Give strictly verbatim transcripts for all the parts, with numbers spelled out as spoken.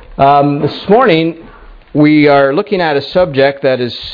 Um, this morning, we are looking at a subject that is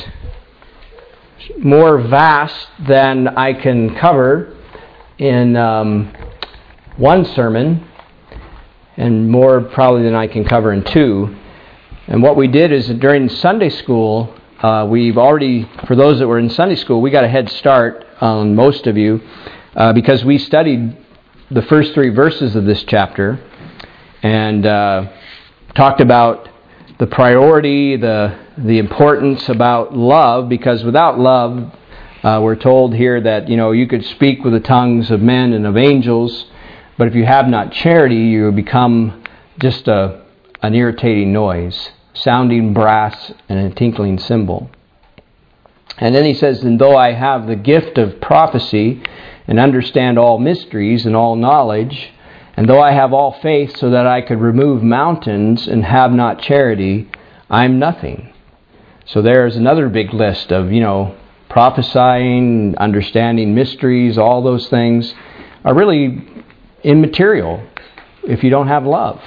more vast than I can cover in um, one sermon, and more probably than I can cover in two. And what we did is that during Sunday school, uh, we've already, for those that were in Sunday school, we got a head start on most of you uh, because we studied the first three verses of this chapter and uh, talked about the priority, the the importance about love, because without love, uh, we're told here that, you know, you could speak with the tongues of men and of angels, but if you have not charity, you become just a an irritating noise, sounding brass and a tinkling cymbal. And then he says, and though I have the gift of prophecy and understand all mysteries and all knowledge, and though I have all faith so that I could remove mountains and have not charity, I'm nothing. So there's another big list of, you know, prophesying, understanding mysteries, all those things are really immaterial if you don't have love.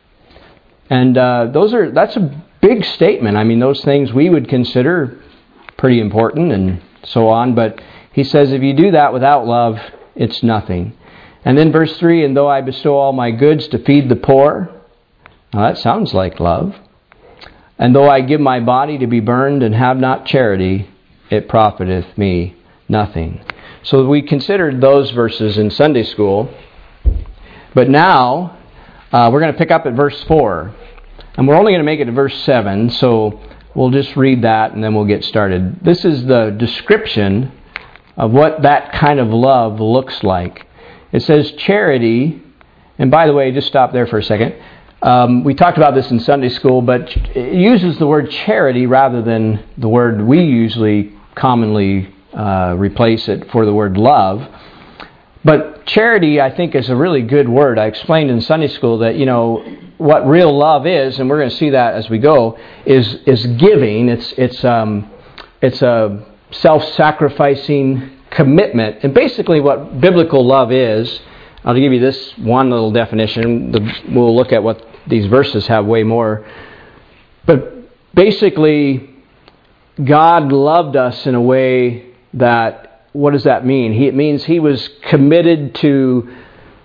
And uh, those are that's a big statement. I mean, those things we would consider pretty important and so on, but he says if you do that without love, it's nothing. And then verse three, and though I bestow all my goods to feed the poor, now that sounds like love. And though I give my body to be burned and have not charity, it profiteth me nothing. So we considered those verses in Sunday school. But now, uh, we're going to pick up at verse four. And we're only going to make it to verse seven, so we'll just read that and then we'll get started. This is the description of what that kind of love looks like. It says charity, and by the way, just stop there for a second. Um, we talked about this in Sunday school, but it uses the word charity rather than the word we usually commonly uh, replace it for the word love. But charity, I think, is a really good word. I explained in Sunday school that, you know, what real love is, and we're going to see that as we go, is is giving. It's it's um it's a self-sacrificing commitment. And basically what biblical love is, I'll give you this one little definition. We'll look at what these verses have way more. But basically, God loved us in a way that, what does that mean? He, it means He was committed to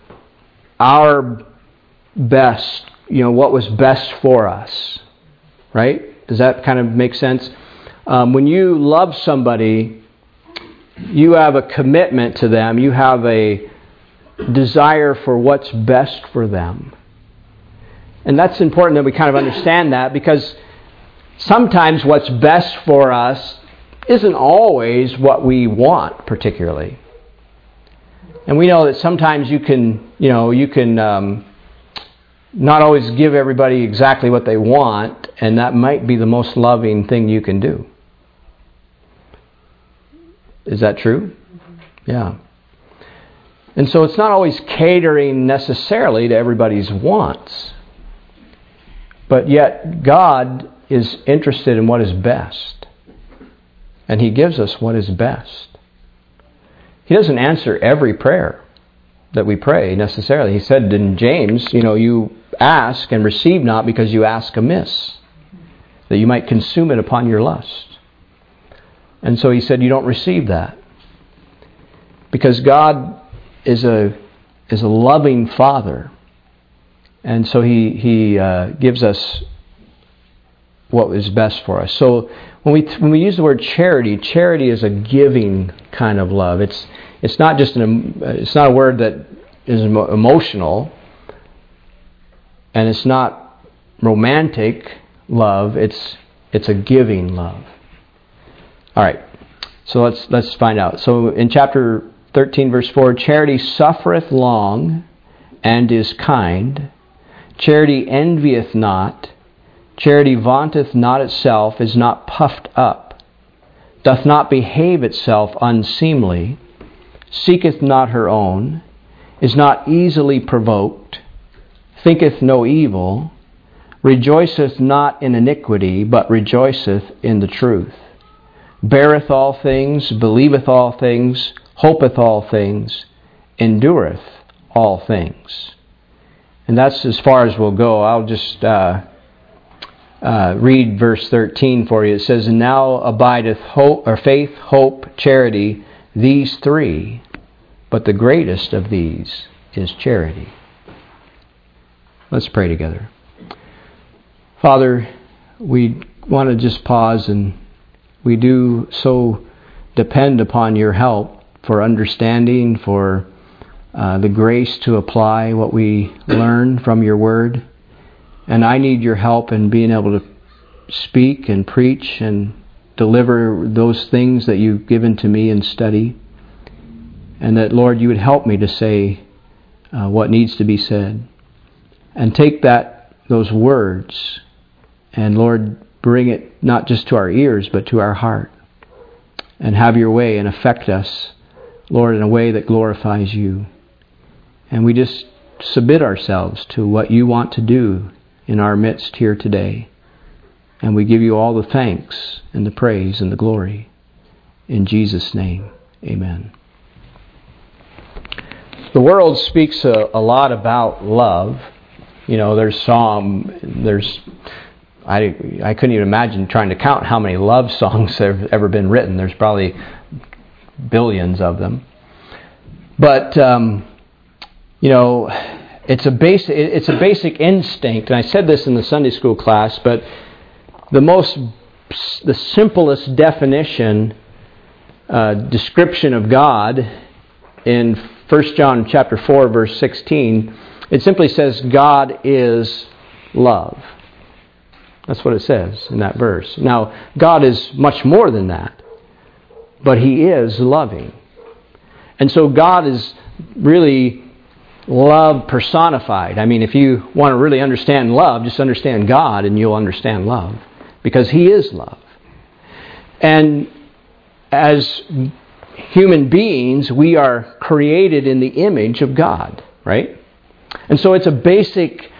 our best, you know, what was best for us. Right? Does that kind of make sense? Um, when you love somebody, you have a commitment to them. You have a desire for what's best for them. And that's important that we kind of understand that, because sometimes what's best for us isn't always what we want particularly. And we know that sometimes you can, you know, you can um, not always give everybody exactly what they want, and that might be the most loving thing you can do. Is that true? Yeah. And so it's not always catering necessarily to everybody's wants. But yet God is interested in what is best. And He gives us what is best. He doesn't answer every prayer that we pray necessarily. He said in James, you know, you ask and receive not because you ask amiss, that you might consume it upon your lust. And so He said you don't receive that. Because God is a is a loving Father. And so He He uh, gives us what is best for us. So when we when we use the word charity, charity is a giving kind of love. It's it's not just an it's not a word that is emotional, and it's not romantic love. It's it's a giving love. All right, so let's let's find out. So in chapter thirteen, verse four, charity suffereth long and is kind. Charity envieth not. Charity vaunteth not itself, is not puffed up, doth not behave itself unseemly, seeketh not her own, is not easily provoked, thinketh no evil, rejoiceth not in iniquity, but rejoiceth in the truth. Beareth all things, believeth all things, hopeth all things, endureth all things. And that's as far as we'll go. I'll just uh, uh, read verse thirteen for you. It says, "And now abideth hope, or faith, hope, charity, these three, but the greatest of these is charity." Let's pray together. Father, we want to just pause, and we do so depend upon your help for understanding, for uh, the grace to apply what we learn from your word. And I need your help in being able to speak and preach and deliver those things that you've given to me in study. And that, Lord, you would help me to say uh, what needs to be said. And take that, those words, and Lord, bring it not just to our ears, but to our heart. And have your way and affect us, Lord, in a way that glorifies you. And we just submit ourselves to what you want to do in our midst here today. And we give you all the thanks and the praise and the glory. In Jesus' name, amen. The world speaks a, a lot about love. You know, there's Psalm, there's, I, I couldn't even imagine trying to count how many love songs have ever been written. There's probably billions of them. But, um, you know, it's a basic, it's a basic instinct, and I said this in the Sunday school class, but the most, the simplest definition, uh, description of God in First John chapter four, verse sixteen, it simply says, God is love. That's what it says in that verse. Now, God is much more than that, but He is loving. And so God is really love personified. I mean, if you want to really understand love, just understand God and you'll understand love, because He is love. And as human beings, we are created in the image of God, right? And so it's a basic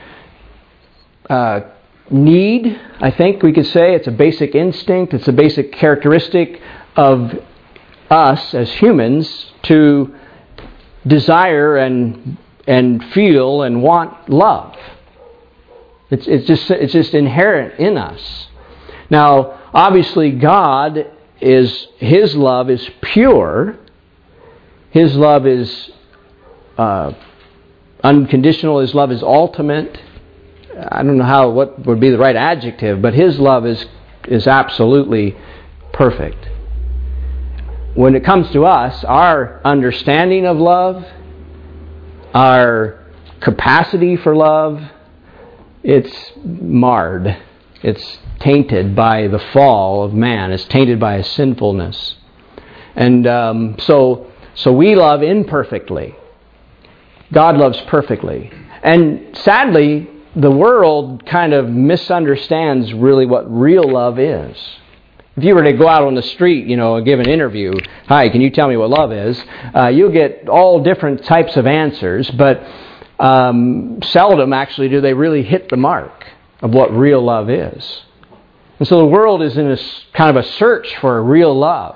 uh, need, I think we could say. It's a basic instinct. It's a basic characteristic of us as humans to desire and and feel and want love. It's it's just it's just inherent in us. Now, obviously, God is His love is pure. His love is uh, unconditional. His love is ultimate. I don't know how what would be the right adjective, but His love is is absolutely perfect. When it comes to us, our understanding of love, our capacity for love, it's marred. It's tainted by the fall of man. It's tainted by his sinfulness. And um, so, so we love imperfectly. God loves perfectly. And sadly, the world kind of misunderstands really what real love is. If you were to go out on the street, you know, and give an interview, "Hi, can you tell me what love is?" Uh, you'll get all different types of answers, but um, seldom actually do they really hit the mark of what real love is. And so the world is in a kind of a search for real love.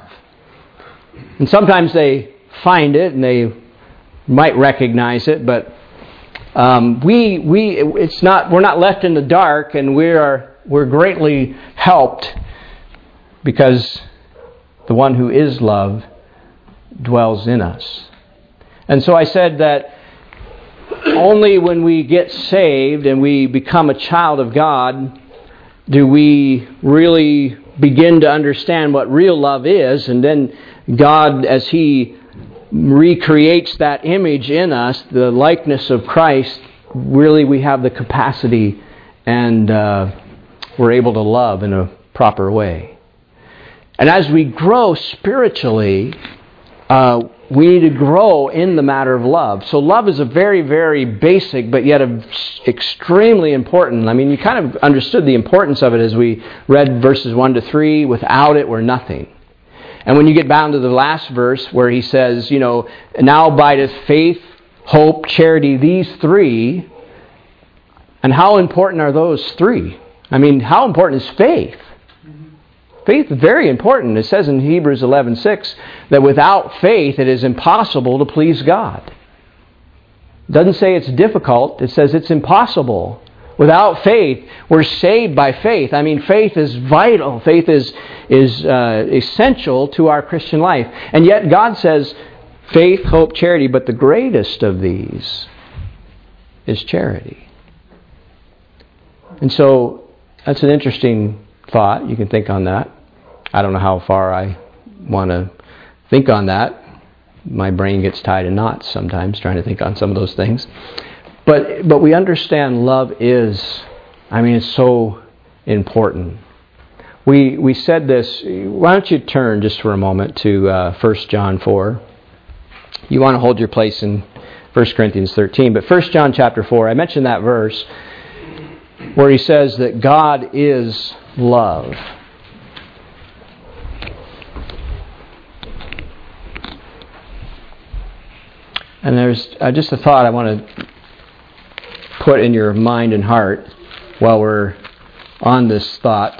And sometimes they find it and they might recognize it, but um, we we it's not we're not left in the dark, and we are we're greatly helped because the one who is love dwells in us. And so I said that only when we get saved and we become a child of God do we really begin to understand what real love is, and then God, as He recreates that image in us, the likeness of Christ, really we have the capacity and uh, we're able to love in a proper way. And as we grow spiritually, uh, we need to grow in the matter of love. So love is a very, very basic, but yet a extremely important. I mean, you kind of understood the importance of it as we read verses one to three. Without it, we're nothing. And when you get down to the last verse where he says, you know, now abideth faith, hope, charity, these three. And how important are those three? I mean, how important is faith? Faith is very important. It says in Hebrews eleven six that without faith it is impossible to please God. It doesn't say it's difficult. It says it's impossible Without faith, we're saved by faith. I mean, faith is vital. Faith is, is uh, essential to our Christian life. And yet God says, faith, hope, charity, but the greatest of these is charity. And so that's an interesting thought. You can think on that. I don't know how far I want to think on that. My brain gets tied in knots sometimes trying to think on some of those things. But but we understand love is, I mean, it's so important. We we said this. Why don't you turn just for a moment to uh, First John four. You want to hold your place in First Corinthians thirteen. But First John chapter four, I mentioned that verse where he says that God is love. And there's uh, just a thought I want to put in your mind and heart while we're on this thought,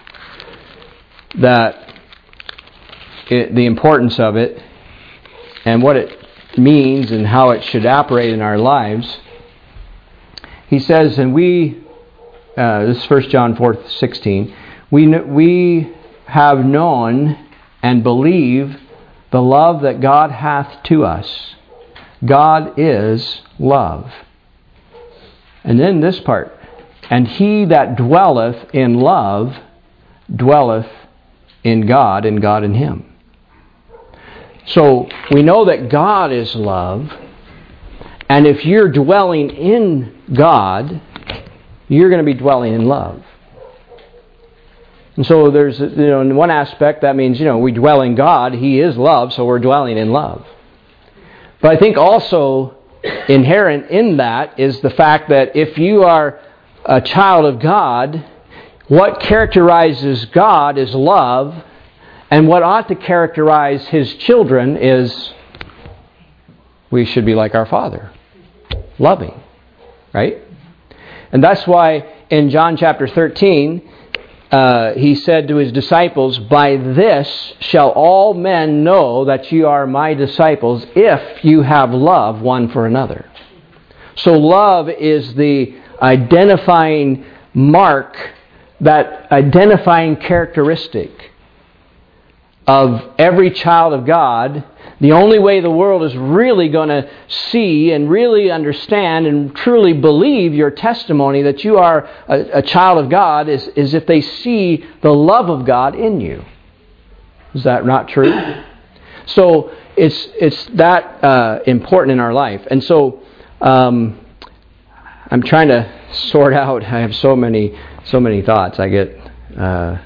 that it, the importance of it and what it means and how it should operate in our lives. He says, and we, uh, this is First John four sixteen, we, we have known and believe the love that God hath to us. God is love. And then this part, and he that dwelleth in love dwelleth in God, and God in him. So we know that God is love, and if you're dwelling in God, you're going to be dwelling in love. And so there's, you know, in one aspect that means, you know, we dwell in God. He is love, so we're dwelling in love. But I think also inherent in that is the fact that if you are a child of God, what characterizes God is love, and what ought to characterize His children is we should be like our Father, loving, right? And that's why in John chapter thirteen, uh, He said to His disciples, "By this shall all men know that you are my disciples, if you have love one for another." So love is the identifying mark, that identifying characteristic of every child of God. The only way the world is really going to see and really understand and truly believe your testimony that you are a, a child of God is, is if they see the love of God in you. Is that not true? So it's it's that uh, important in our life. And so um, I'm trying to sort out. I have so many so many thoughts. I get uh,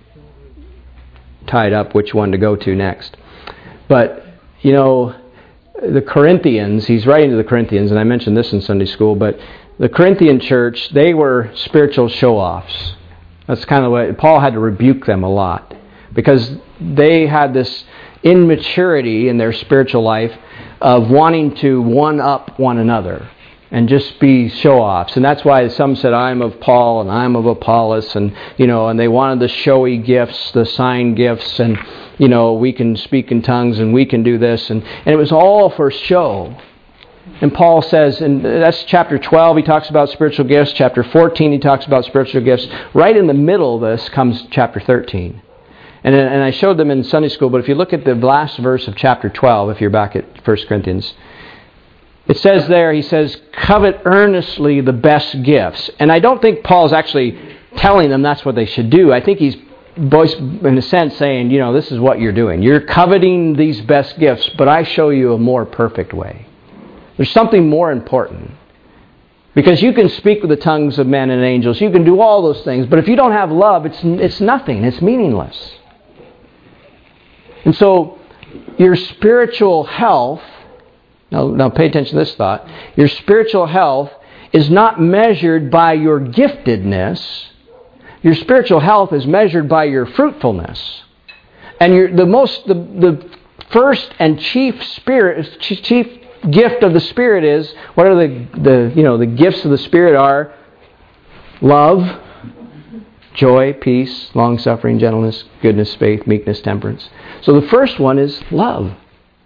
tied up which one to go to next. But you know, the Corinthians, he's writing to the Corinthians, and I mentioned this in Sunday school, but the Corinthian church, they were spiritual show-offs. That's kind of what Paul had to rebuke them a lot, because they had this immaturity in their spiritual life of wanting to one-up one another and just be show-offs. And that's why some said, "I'm of Paul and I'm of Apollos," and you know, and they wanted the showy gifts, the sign gifts, and you know, we can speak in tongues and we can do this, and, and it was all for show. And Paul says, and that's chapter twelve, he talks about spiritual gifts. Chapter fourteen, he talks about spiritual gifts. Right in the middle of this comes chapter thirteen. And, and I showed them in Sunday school, but if you look at the last verse of chapter twelve, if you're back at First Corinthians, it says there, he says, "Covet earnestly the best gifts." And I don't think Paul's actually telling them that's what they should do. I think he's, in a sense, saying, you know, this is what you're doing. You're coveting these best gifts, but I show you a more perfect way. There's something more important. Because you can speak with the tongues of men and angels. You can do all those things. But if you don't have love, it's it's nothing. It's meaningless. And so, your spiritual health, now, now pay attention to this thought. Your spiritual health is not measured by your giftedness. Your spiritual health is measured by your fruitfulness. And your, the most, the, the first and chief spirit, chief gift of the Spirit is, what are the, the, you know, the gifts of the Spirit are love, joy, peace, long-suffering, gentleness, goodness, faith, meekness, temperance. So the first one is love.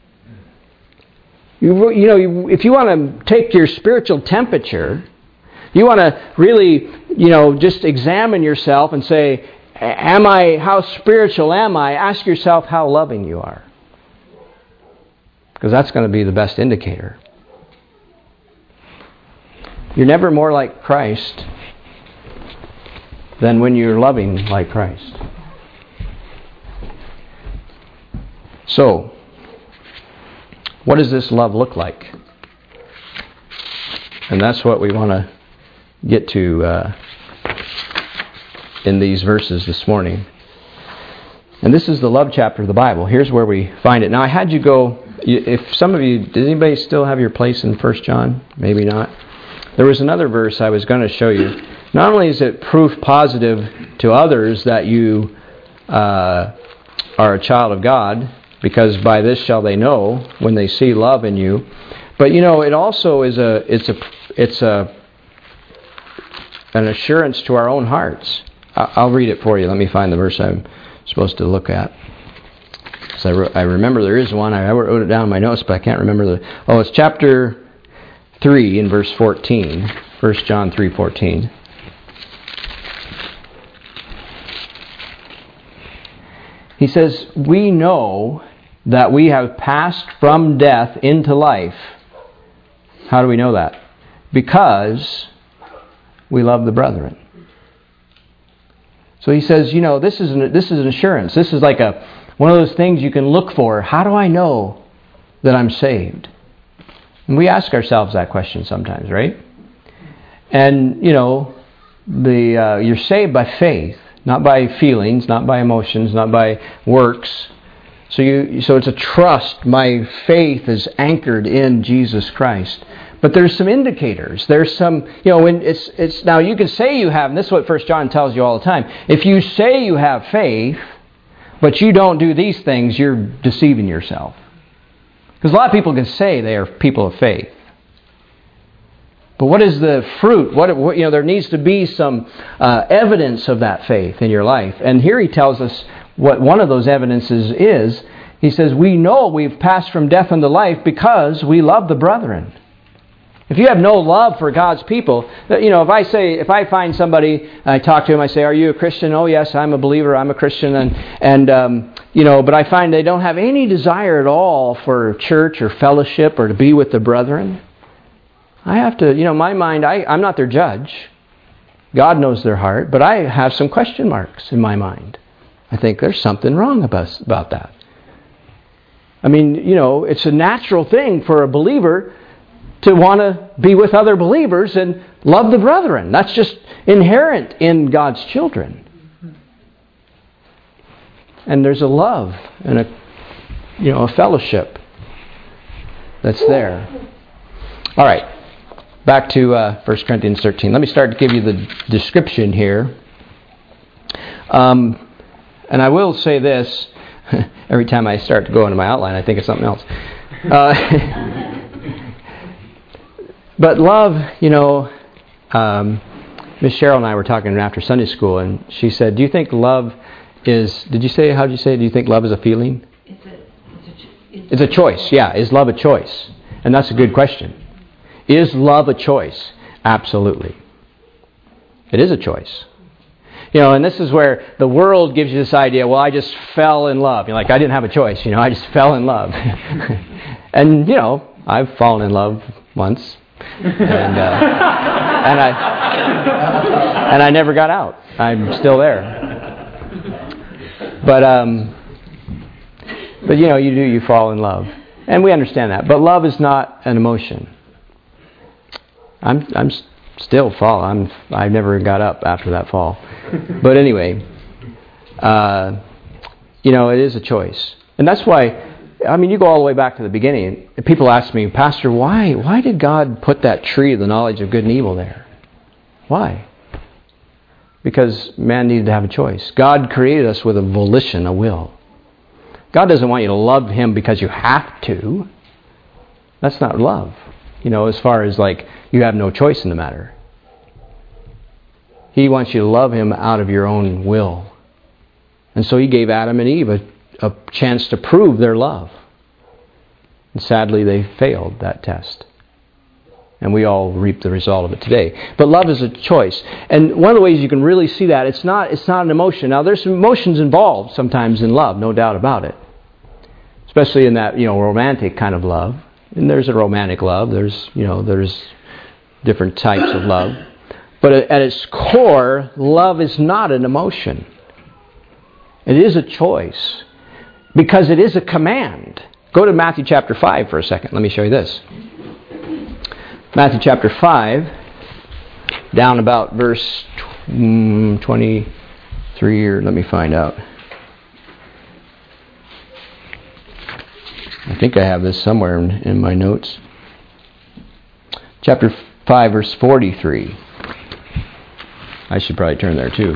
You, you know, if you want to take your spiritual temperature, You want to really, you know, just examine yourself and say, am I, how spiritual am I? Ask yourself how loving you are. Because that's going to be the best indicator. You're never more like Christ than when you're loving like Christ. So, what does this love look like? And that's what we want to get to uh, in these verses this morning. And this is the love chapter of the Bible. Here's where we find it. Now, I had you go, if some of you, does anybody still have your place in First John? Maybe not. There was another verse I was going to show you. Not only is it proof positive to others that you uh, are a child of God, because by this shall they know when they see love in you, but you know, it also is a it's a it's a an assurance to our own hearts. I'll read it for you. Let me find the verse I'm supposed to look at. So I, re- I remember there is one. I wrote it down in my notes, but I can't remember the. Oh, it's chapter three in verse fourteen. First John three fourteen. He says, "We know that we have passed from death into life." How do we know that? Because we love the brethren. So he says, you know, this is an, this is an assurance. This is like a one of those things you can look for. How do I know that I'm saved? And we ask ourselves that question sometimes, right? And, you know, the uh, you're saved by faith, not by feelings, not by emotions, not by works. So you, so it's a trust. My faith is anchored in Jesus Christ. But there's some indicators. There's some, you know, when it's it's now you can say you have, and this is what First John tells you all the time. If you say you have faith, but you don't do these things, you're deceiving yourself. Because a lot of people can say they are people of faith. But what is the fruit? What, what you know, there needs to be some uh, evidence of that faith in your life. And here he tells us what one of those evidences is. He says, we know we've passed from death unto life because we love the brethren. If you have no love for God's people, you know, if I say, if I find somebody, I talk to him, I say, are you a Christian? Oh, yes, I'm a believer, I'm a Christian. And, and um, you know, but I find they don't have any desire at all for church or fellowship or to be with the brethren. I have to, you know, my mind, I, I'm not their judge. God knows their heart, but I have some question marks in my mind. I think there's something wrong about, about that. I mean, you know, it's a natural thing for a believer to want to be with other believers and love the brethren. That's just inherent in God's children. And there's a love and a, you know, a fellowship that's there. All right, back to uh, First Corinthians thirteen. Let me start to give you the description here. Um, and I will say this. Every time I start to go into my outline, I think it's something else. Uh, but love, you know, um, Miss Cheryl and I were talking after Sunday school, and she said, do you think love is, did you say, how did you say, do you think love is a feeling? It's a, it's a, it's it's a choice, yeah. Is love a choice? And that's a good question. Is love a choice? Absolutely. It is a choice. You know, and this is where the world gives you this idea, well, I just fell in love. You're like, I didn't have a choice, you know, I just fell in love. And, you know, I've fallen in love once. And, uh, and I and I never got out. I'm still there. But, um, but you know, you do, you fall in love. And we understand that. But love is not an emotion. I'm I'm still fall. I'm I never got up after that fall. But anyway, uh, you know, it is a choice, and that's why. I mean, you go all the way back to the beginning. People ask me, Pastor, why why did God put that tree of the knowledge of good and evil there? Why? Because man needed to have a choice. God created us with a volition, a will. God doesn't want you to love Him because you have to. That's not love. You know, as far as like you have no choice in the matter. He wants you to love Him out of your own will. And so He gave Adam and Eve a, a chance to prove their love. And sadly, they failed that test. And we all reap the result of it today. But love is a choice. And one of the ways you can really see that, it's not it's not an emotion. Now, there's some emotions involved sometimes in love, no doubt about it. Especially in that, you know, romantic kind of love. And there's a romantic love. There's, you know, there's different types of love. But at its core, love is not an emotion. It is a choice. Because it is a command. Go to Matthew chapter five for a second. Let me show you this. Matthew chapter five, down about verse twenty-three, or let me find out. I think I have this somewhere in, in my notes. Chapter five, verse forty-three. I should probably turn there too.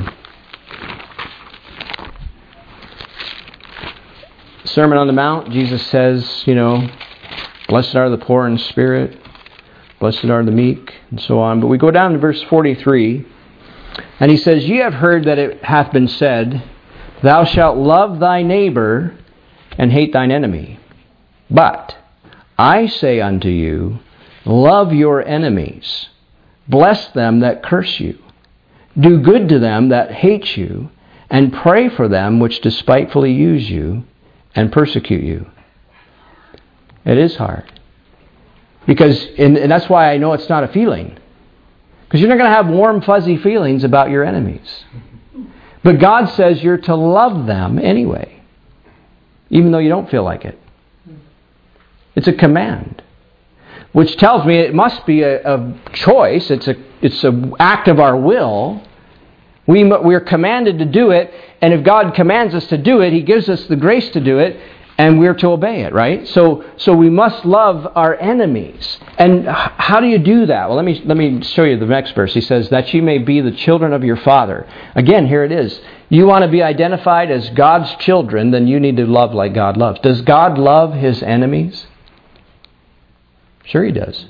Sermon on the Mount, Jesus says, you know, blessed are the poor in spirit, blessed are the meek, and so on. But we go down to verse forty-three, and he says, Ye have heard that it hath been said, Thou shalt love thy neighbor and hate thine enemy. But I say unto you, love your enemies, bless them that curse you, do good to them that hate you, and pray for them which despitefully use you and persecute you. It is hard. Because, and, and that's why I know it's not a feeling. Because you're not going to have warm, fuzzy feelings about your enemies. But God says you're to love them anyway, even though you don't feel like it. It's a command, which tells me it must be a, a choice. It's a it's an act of our will. We we're commanded to do it, and if God commands us to do it, He gives us the grace to do it, and we're to obey it, right? So so we must love our enemies. And how do you do that? Well, let me let me show you the next verse. He says, that you may be the children of your Father. Again, here it is. You want to be identified as God's children, then you need to love like God loves. Does God love His enemies? Sure He does.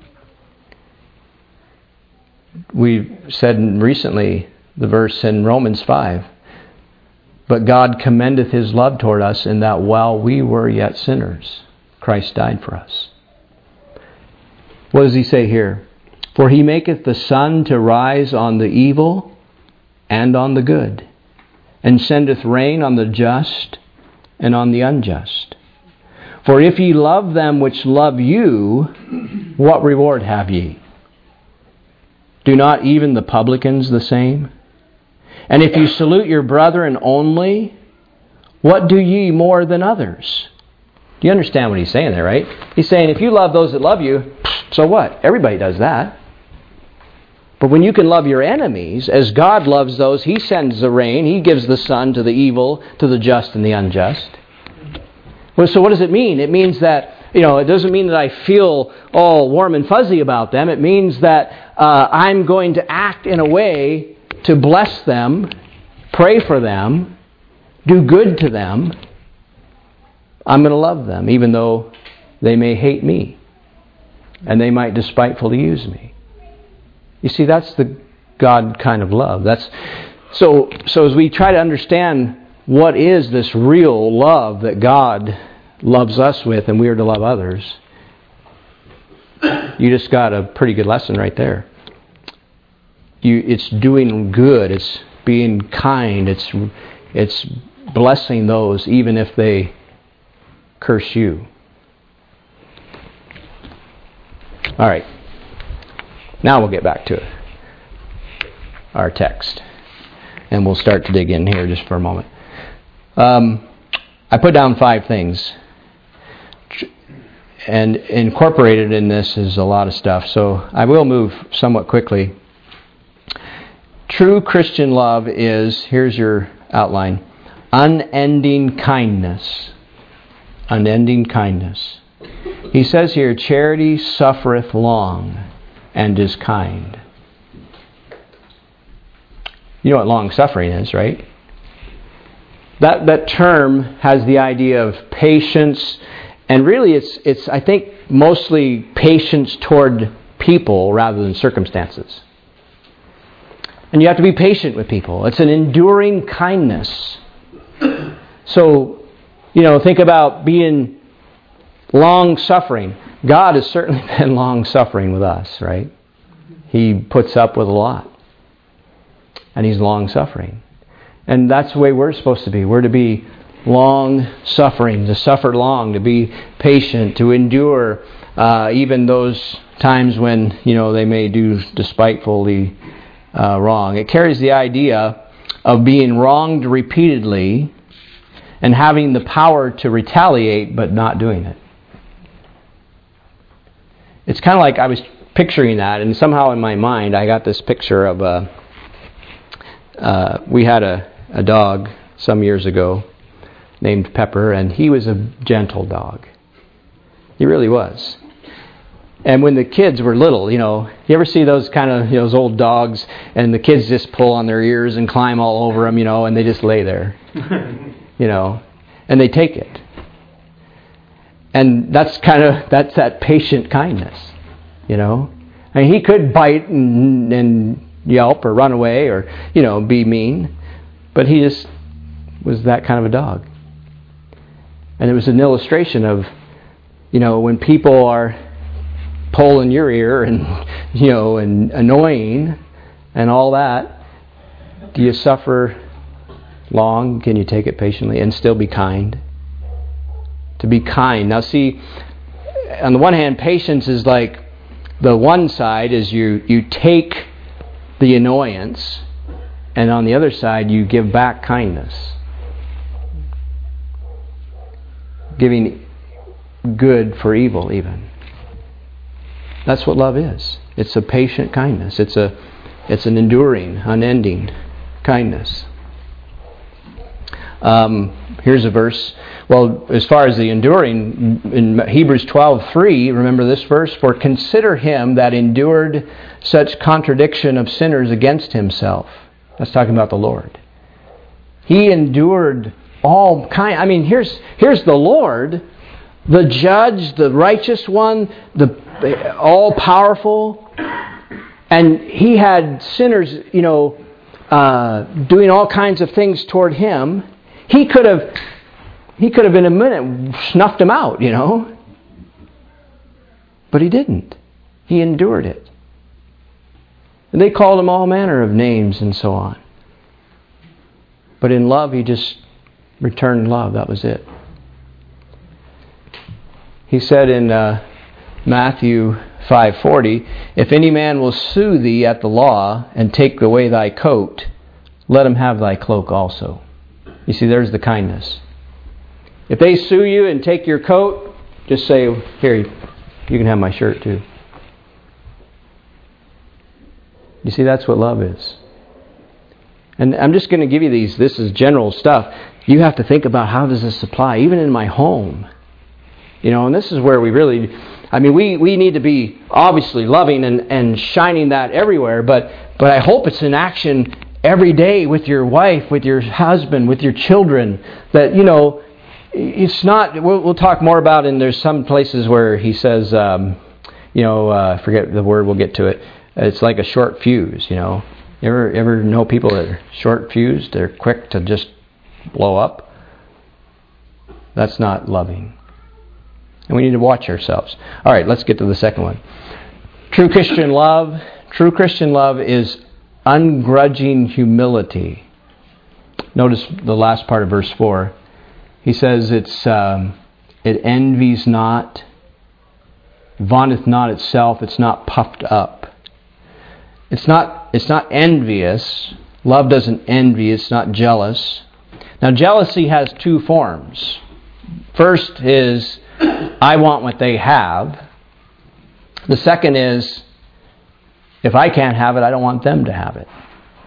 We said recently the verse in Romans five, but God commendeth His love toward us in that while we were yet sinners, Christ died for us. What does He say here? For He maketh the sun to rise on the evil and on the good, and sendeth rain on the just and on the unjust. For if ye love them which love you, what reward have ye? Do not even the publicans the same? And if you salute your brethren only, what do ye more than others? Do you understand what he's saying there, right? He's saying if you love those that love you, so what? Everybody does that. But when you can love your enemies, as God loves those, He sends the rain, He gives the sun to the evil, to the just and the unjust. Well, so what does it mean? It means that, you know, it doesn't mean that I feel all warm and fuzzy about them. It means that uh, I'm going to act in a way to bless them, pray for them, do good to them. I'm going to love them, even though they may hate me and they might despitefully use me. You see, that's the God kind of love. That's so. So as we try to understand what is this real love that God loves us with, and we are to love others, you just got a pretty good lesson right there. You, it's doing good. It's being kind. It's it's blessing those even if they curse you. All right. Now we'll get back to it. Our text. And we'll start to dig in here just for a moment. Um, I put down five things. And incorporated in this is a lot of stuff. So I will move somewhat quickly. True Christian love is, here's your outline, unending kindness. Unending kindness. He says here, charity suffereth long and is kind. You know what long suffering is, right? That that term has the idea of patience, and really it's it's I think mostly patience toward people rather than circumstances. And you have to be patient with people. It's an enduring kindness. So, you know, think about being long suffering. God has certainly been long-suffering with us, right? He puts up with a lot. And He's long-suffering. And that's the way we're supposed to be. We're to be long-suffering, to suffer long, to be patient, to endure uh, even those times when, you know, they may do despitefully uh, wrong. It carries the idea of being wronged repeatedly and having the power to retaliate but not doing it. It's kind of like I was picturing that, and somehow in my mind I got this picture of a, uh, we had a, a dog some years ago named Pepper, and he was a gentle dog. He really was. And when the kids were little, you know, you ever see those kind of, you know, those old dogs, and the kids just pull on their ears and climb all over them, you know, and they just lay there, you know, and they take it. And that's kind of, that's that patient kindness, you know. I mean, he could bite and, and yelp or run away or, you know, be mean, but he just was that kind of a dog. And it was an illustration of, you know, when people are pulling your ear and, you know, and annoying and all that, do you suffer long? Can you take it patiently and still be kind? To be kind. Now see, on the one hand, patience is like, the one side is you, you take the annoyance, and on the other side you give back kindness. Giving good for evil even. That's what love is. It's a patient kindness. It's a it's an enduring, unending kindness. Um, here's a verse. Well, as far as the enduring, in Hebrews twelve three, remember this verse? For consider him that endured such contradiction of sinners against himself. That's talking about the Lord. He endured all kind. I mean, here's here's the Lord, the judge, the righteous one, the all powerful, and he had sinners, you know, uh, doing all kinds of things toward him. He could have, he could have in a minute snuffed them out, you know, but he didn't. He endured it, and they called him all manner of names and so on. But in love, he just returned love. That was it. He said in uh, Matthew five forty, if any man will sue thee at the law and take away thy coat, let him have thy cloak also. You see, there's the kindness. If they sue you and take your coat, just say, here, you can have my shirt too. You see, that's what love is. And I'm just going to give you these. This is general stuff. You have to think about, how does this apply, even in my home? You know, and this is where we really, I mean, we, we need to be obviously loving and, and shining that everywhere, but but I hope it's in action every day with your wife, with your husband, with your children, that, you know, it's not, we'll, we'll talk more about, and there's some places where he says, um, you know, uh, forget the word, we'll get to it, it's like a short fuse, you know. You ever, ever know people that are short fused, they're quick to just blow up? That's not loving. And we need to watch ourselves. All right, let's get to the second one. True Christian love. True Christian love is ungrudging humility. Notice the last part of verse four. He says it's um, it envies not, vaunteth not itself, it's not puffed up. It's not it's not envious. Love doesn't envy, it's not jealous. Now jealousy has two forms. First is, I want what they have. The second is, if I can't have it, I don't want them to have it.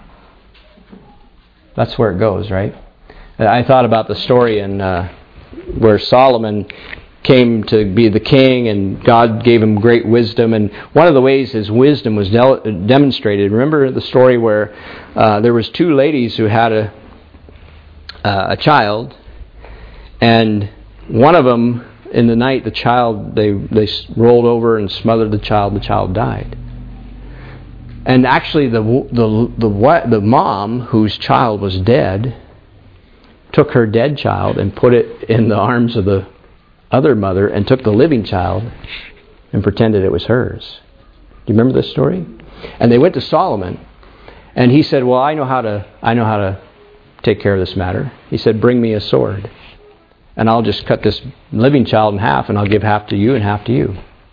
That's where it goes, right? I thought about the story in uh, where Solomon came to be the king, and God gave him great wisdom. And one of the ways his wisdom was de- demonstrated. Remember the story where uh, there was two ladies who had a uh, a child, and one of them, in the night, the child, they they rolled over and smothered the child. The child died. And actually, the the the the mom, whose child was dead, took her dead child and put it in the arms of the other mother, and took the living child and pretended it was hers. Do you remember this story? And they went to Solomon, and he said, well, I know how to I know how to take care of this matter. He said, bring me a sword, and I'll just cut this living child in half, and I'll give half to you and half to you.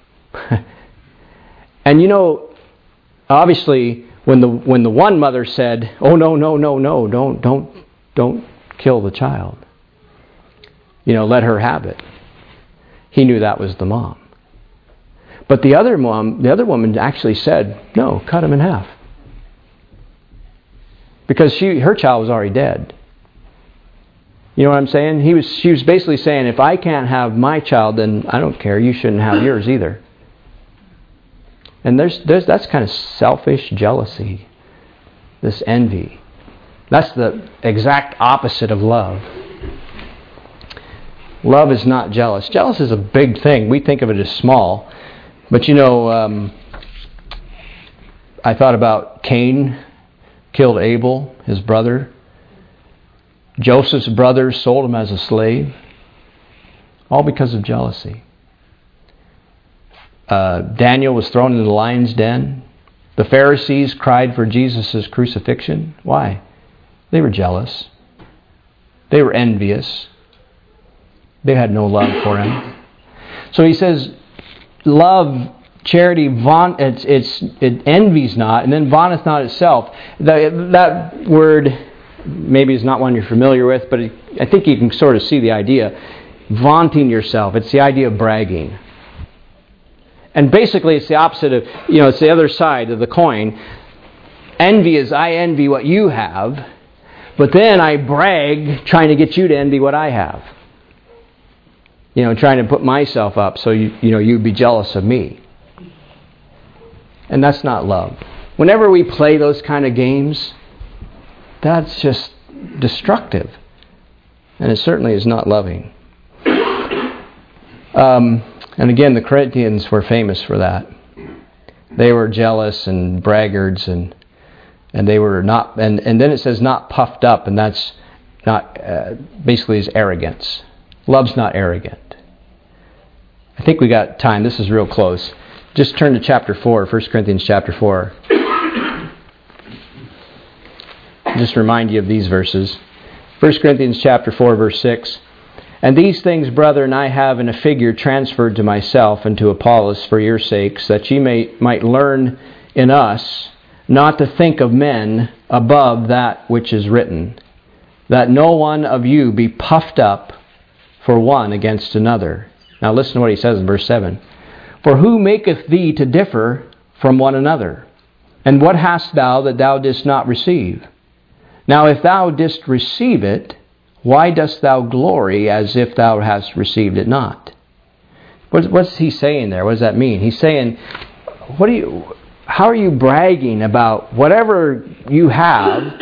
And you know, obviously, when the when the one mother said, oh, no, no, no, no, don't, don't, don't kill the child. You know, let her have it. He knew that was the mom. But the other mom, the other woman actually said, no, cut him in half. Because she, her child was already dead. You know what I'm saying? He was, she was basically saying, if I can't have my child, then I don't care. You shouldn't have yours either. And there's, there's that's kind of selfish jealousy, this envy. That's the exact opposite of love. Love is not jealous. Jealous is a big thing. We think of it as small. But you know, um, I thought about Cain killed Abel, his brother. Joseph's brothers sold him as a slave. All because of jealousy. Uh, Daniel was thrown into the lion's den. The Pharisees cried for Jesus' crucifixion. Why? They were jealous. They were envious. They had no love for him. So he says, love, charity, vaunt, it's, it's, it envies not, and then vaunteth not itself. That, that word maybe is not one you're familiar with, but it, I think you can sort of see the idea. Vaunting yourself. It's the idea of bragging. And basically it's the opposite of, you know, it's the other side of the coin. Envy is I envy what you have, but then I brag trying to get you to envy what I have. You know, trying to put myself up so you, you know, you'd be jealous of me. And that's not love. Whenever we play those kind of games, that's just destructive. And it certainly is not loving. Um, and again, the Corinthians were famous for that. They were jealous and braggarts, and and they were not. And, and then it says not puffed up, and that's not uh, basically is arrogance. Love's not arrogant. I think we got time. This is real close. Just turn to chapter four, First Corinthians chapter four. Just remind you of these verses. First Corinthians chapter four, verse six. And these things, brethren, I have in a figure transferred to myself and to Apollos for your sakes, that ye may might learn in us not to think of men above that which is written, that no one of you be puffed up for one against another. Now listen to what he says in verse seven. For who maketh thee to differ from one another? And what hast thou that thou didst not receive? Now if thou didst receive it, why dost thou glory as if thou hast received it not? What's he saying there? What does that mean? He's saying, what do you, how are you bragging about whatever you have,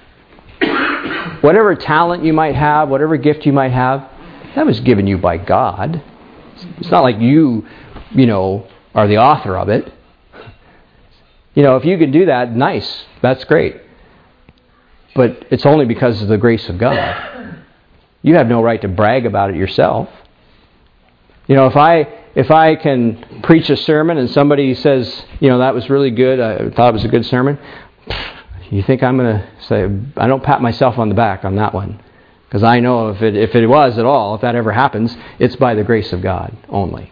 whatever talent you might have, whatever gift you might have? That was given you by God. It's not like you, you know, are the author of it. You know, if you can do that, nice. That's great. But it's only because of the grace of God. You have no right to brag about it yourself. You know, if I if I can preach a sermon and somebody says, you know, that was really good, I thought it was a good sermon, you think I'm going to say, I don't pat myself on the back on that one. Because I know if it if it was at all, if that ever happens, it's by the grace of God only.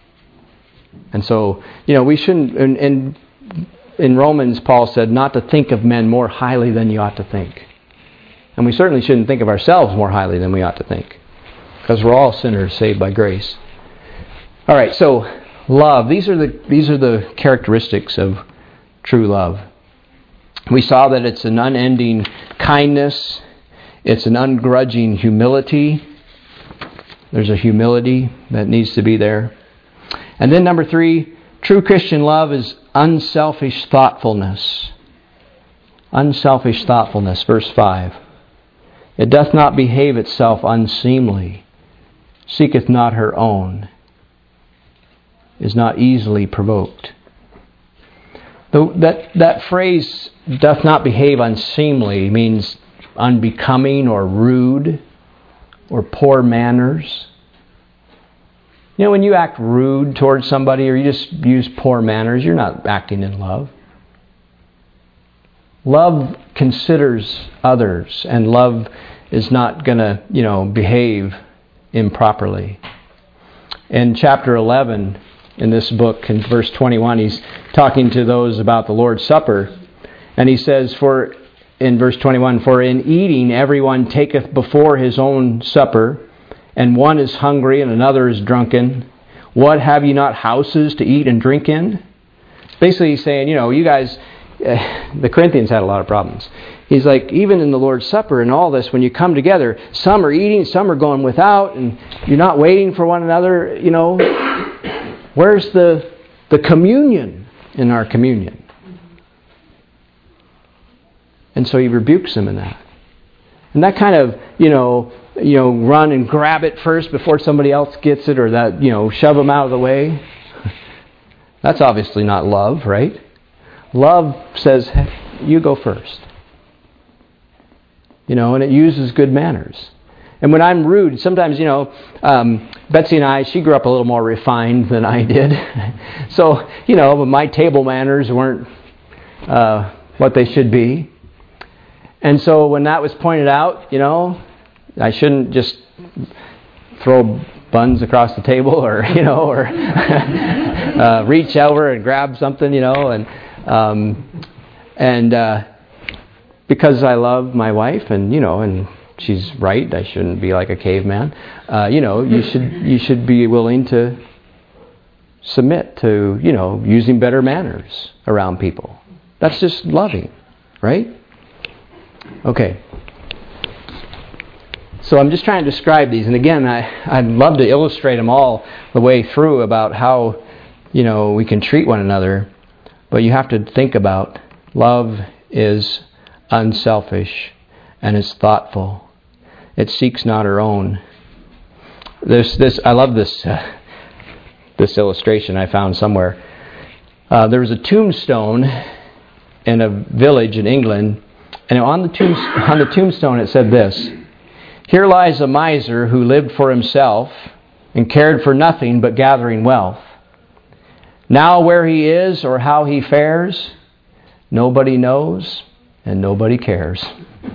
And so, you know, we shouldn't, and, and in Romans, Paul said, not to think of men more highly than you ought to think. And we certainly shouldn't think of ourselves more highly than we ought to think. Because we're all sinners saved by grace. All right, so love. These are the these are the characteristics of true love. We saw that it's an unending kindness. It's an ungrudging humility. There's a humility that needs to be there. And then number three, true Christian love is unselfish thoughtfulness. Unselfish thoughtfulness, verse five. It doth not behave itself unseemly, seeketh not her own, is not easily provoked. The, that, that phrase, doth not behave unseemly, means unbecoming or rude or poor manners. You know, when you act rude towards somebody or you just use poor manners, you're not acting in love. Love considers others, and love is not going to, you know, behave improperly. In chapter eleven, in this book, in verse twenty-one, he's talking to those about the Lord's Supper. And he says, "For in verse twenty-one, for in eating everyone taketh before his own supper, and one is hungry and another is drunken. What, have you not houses to eat and drink in?" Basically he's saying, you know, you guys, uh, the Corinthians had a lot of problems. He's like, even in the Lord's Supper and all this, when you come together, some are eating, some are going without, and you're not waiting for one another, you know. Where's the the communion in our communion? And so he rebukes them in that. And that kind of, you know, you know, run and grab it first before somebody else gets it, or that, you know, shove them out of the way. That's obviously not love, right? Love says, hey, you go first. You know, and it uses good manners. And when I'm rude, sometimes, you know, um, Betsy and I, she grew up a little more refined than I did. So, you know, my table manners weren't uh, what they should be. And so when that was pointed out, you know, I shouldn't just throw buns across the table, or, you know, or uh, reach over and grab something, you know, and um, and uh, because I love my wife, and you know, and she's right, I shouldn't be like a caveman. Uh, you know, you should you should be willing to submit to, you know, using better manners around people. That's just loving, right? Okay. So I'm just trying to describe these. And again, I, I'd love to illustrate them all the way through about how, you know, we can treat one another. But you have to think about love is unselfish and is thoughtful. It seeks not her own. There's this. I love this uh, this illustration I found somewhere. Uh, there was a tombstone in a village in England, and on the tomb, on the tombstone it said this: "Here lies a miser who lived for himself and cared for nothing but gathering wealth. Now where he is or how he fares, nobody knows and nobody cares."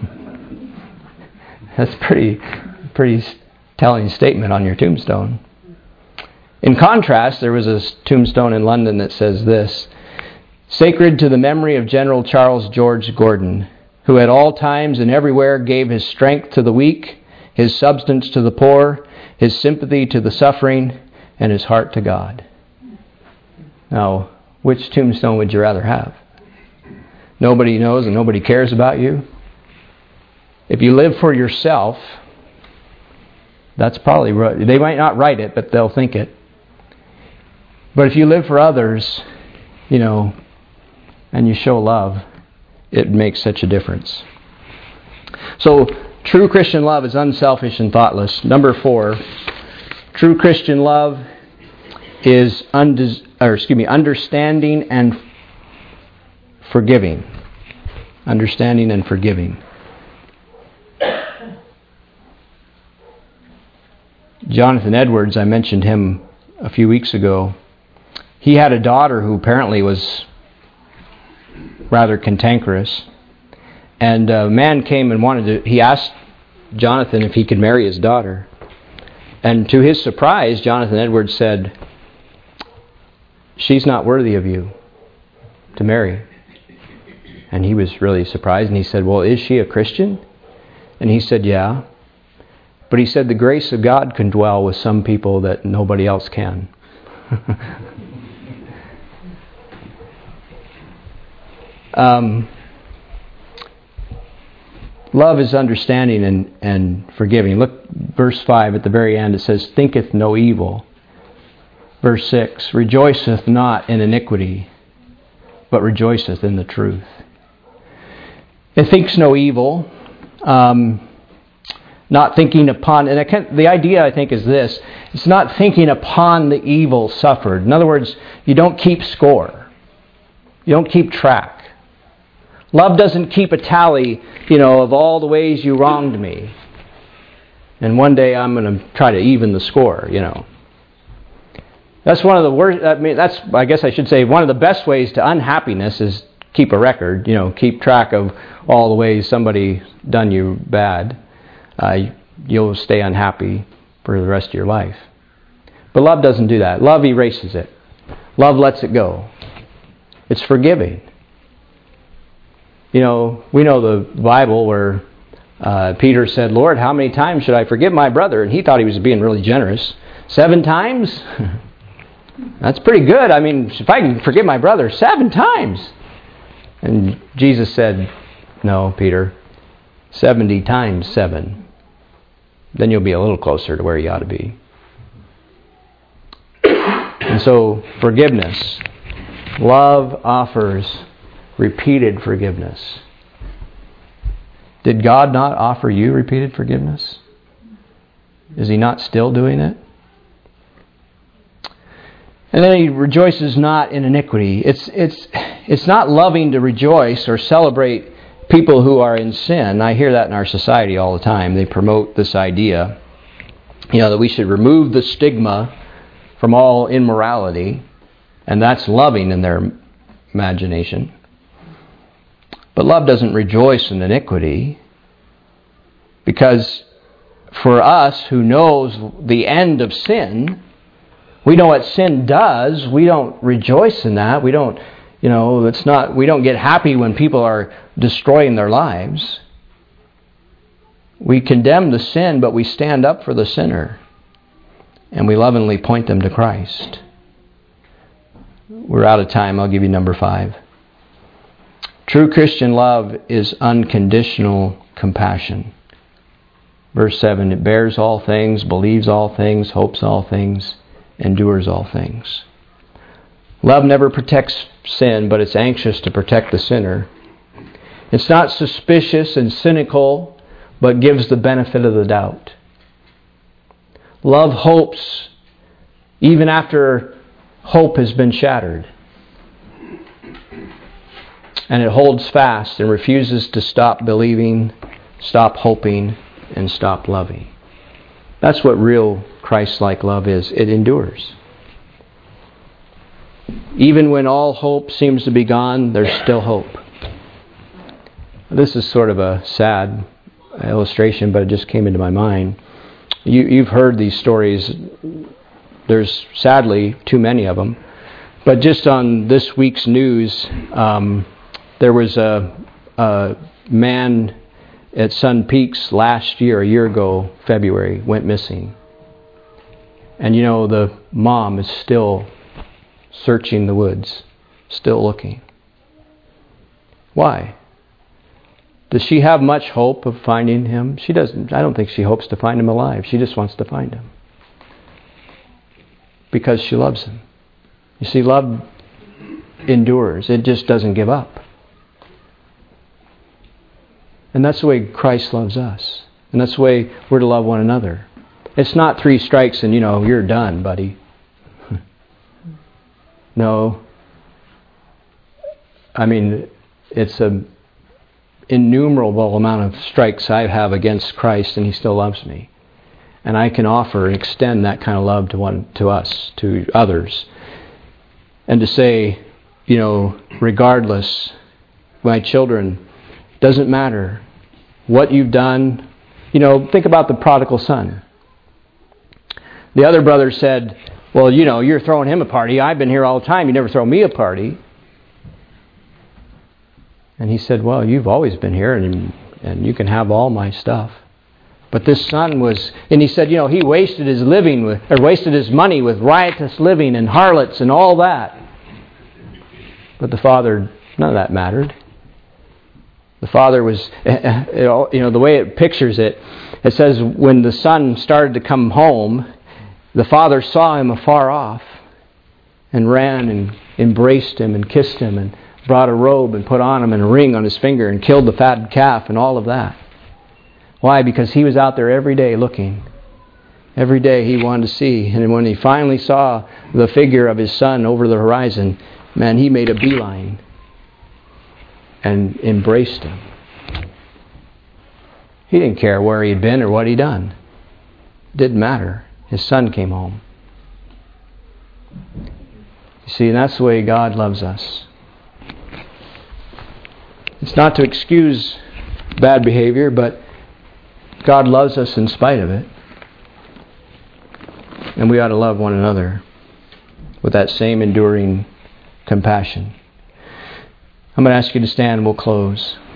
That's pretty, pretty telling statement on your tombstone. In contrast, there was a tombstone in London that says this: "Sacred to the memory of General Charles George Gordon, who at all times and everywhere gave his strength to the weak, his substance to the poor, his sympathy to the suffering, and his heart to God." Now, which tombstone would you rather have? Nobody knows and nobody cares about you? If you live for yourself, that's probably right. They might not write it, but they'll think it. But if you live for others, you know, and you show love, it makes such a difference. So, true Christian love is unselfish and thoughtless. Number four, true Christian love is undes- or excuse me, understanding and forgiving. Understanding and forgiving. Jonathan Edwards, I mentioned him a few weeks ago. He had a daughter who apparently was rather cantankerous. And a man came and wanted to, he asked Jonathan if he could marry his daughter. And to his surprise, Jonathan Edwards said, "She's not worthy of you to marry." And he was really surprised, and he said, "Well, is she a Christian?" And he said, "Yeah." But he said the grace of God can dwell with some people that nobody else can. um, love is understanding and, and forgiving. Look, verse five at the very end, it says, "Thinketh no evil." Verse six, "Rejoiceth not in iniquity, but rejoiceth in the truth." It thinks no evil. Um, not thinking upon, and I can't, the idea I think is this: it's not thinking upon the evil suffered. In other words, you don't keep score. You don't keep track. Love doesn't keep a tally, you know, of all the ways you wronged me. And one day I'm going to try to even the score, you know. That's one of the worst. I mean, that's I guess I should say one of the best ways to unhappiness is keep a record. You know, keep track of all the ways somebody done you bad. Uh, you'll stay unhappy for the rest of your life. But love doesn't do that. Love erases it. Love lets it go. It's forgiving. You know, we know the Bible where uh, Peter said, "Lord, how many times should I forgive my brother?" And he thought he was being really generous. Seven times? That's pretty good. I mean, if I can forgive my brother seven times. And Jesus said, "No, Peter, seventy times seven. Then you'll be a little closer to where you ought to be." And so, forgiveness. Love offers repeated forgiveness. Did God not offer you repeated forgiveness? Is He not still doing it? And then He rejoices not in iniquity. It's it's it's not loving to rejoice or celebrate people who are in sin. I hear that in our society all the time. They promote this idea, you know, that we should remove the stigma from all immorality, and that's loving in their imagination. But love doesn't rejoice in iniquity, because for us who knows the end of sin, we know what sin does. We don't rejoice in that. We don't, you know, it's not. We don't get happy when people are destroying their lives. We condemn the sin, but we stand up for the sinner, and we lovingly point them to Christ. We're out of time. I'll give you number five. True Christian love is unconditional compassion. Verse seven, it bears all things, believes all things, hopes all things, endures all things. Love never protects sin, but it's anxious to protect the sinner. It's not suspicious and cynical, but gives the benefit of the doubt. Love hopes even after hope has been shattered. And it holds fast and refuses to stop believing, stop hoping, and stop loving. That's what real Christ-like love is. It endures. Even when all hope seems to be gone, there's still hope. This is sort of a sad illustration, but it just came into my mind. You, you've heard these stories. There's sadly too many of them. But just on this week's news, um, there was a, a man at Sun Peaks last year, a year ago, February, went missing. And you know, the mom is still searching the woods, still looking. Why? Does she have much hope of finding him? She doesn't. I don't think she hopes to find him alive. She just wants to find him. Because she loves him. You see, love endures. It just doesn't give up. And that's the way Christ loves us. And that's the way we're to love one another. It's not three strikes and, you know, you're done, buddy. No. I mean, it's an innumerable amount of strikes I have against Christ, and He still loves me. And I can offer and extend that kind of love to one, to us, to others. And to say, you know, regardless, my children, doesn't matter what you've done. You know, think about the prodigal son. The other brother said, well, you know, you're throwing him a party. I've been here all the time. You never throw me a party. And he said, well, you've always been here, and, and you can have all my stuff. But this son was, and he said, you know, he wasted his living with, or wasted his money with riotous living and harlots and all that. But the father, none of that mattered. The father was, you know, the way it pictures it, it says when the son started to come home, the father saw him afar off and ran and embraced him and kissed him and brought a robe and put on him and a ring on his finger and killed the fatted calf and all of that. Why? Because he was out there every day looking. Every day he wanted to see. And when he finally saw the figure of his son over the horizon, man, he made a beeline and embraced him. He didn't care where he'd been or what he'd done. It didn't matter. His son came home. You see, and that's the way God loves us. It's not to excuse bad behavior, but God loves us in spite of it. And we ought to love one another with that same enduring compassion. I'm going to ask you to stand and we'll close.